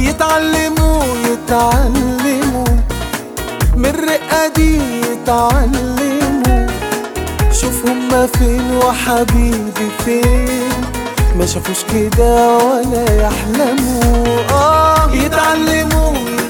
يتعلموا من الرقة دي يتعلموا. شوف هما فين وحبيبي فين، ما شافوش كده ولا يحلموا. يتعلموا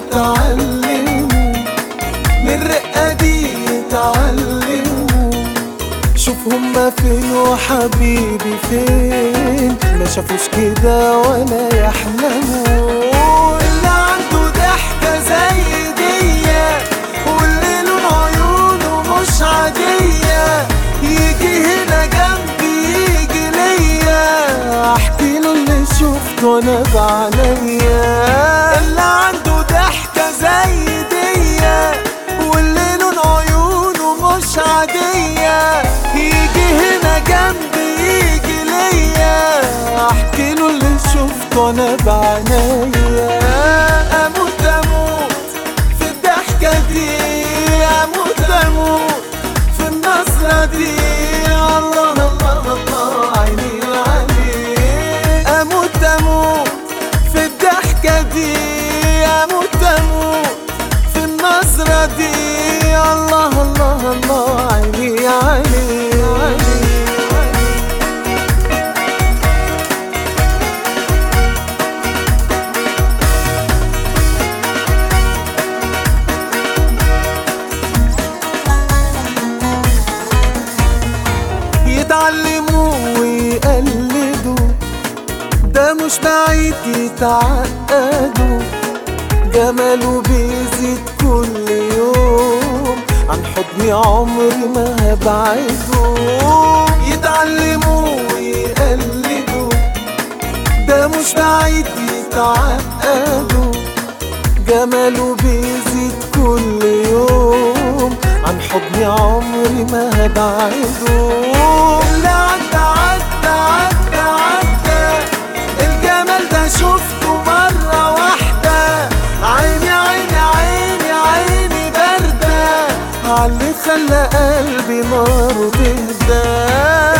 من الرقة دي يتعلموا. شوف هما فين وحبيبي فين، ما شافوش كده ولا يحلموا. اللي عنده ضحكة زي دي واللي لون عيونه مش عادية، يجي هنا جنبي يجي ليا، احكي له اللي شفته انا بعينيا. اللي عنده ضحكة زي دي واللي لون عيونه مش عادية، يجي هنا جنبي يجي ليا، احكي له اللي شفته انا بعينيا. اموت في الضحكة دي، اموت في النظرة دي، الله الله الله عيني عليك. اموت في الضحكة دي، اموت في النظرة دي، الله الله الله عيني عليك. يتعلموا ويقلدوا، ده مش بعيد يتعقدوا، جماله بيزيد كل يوم، عن حضني عمري ما هبعده. يتعلموا ويقلدوا، ده مش بعيد يتعقدوا، جماله بيزيد كل يوم، عن حضني عمري ما هبعده. اللي عدى الجمال ده شفته مرة واحدة، عيني باردة عاللي خلى قلبي ناره تهدى.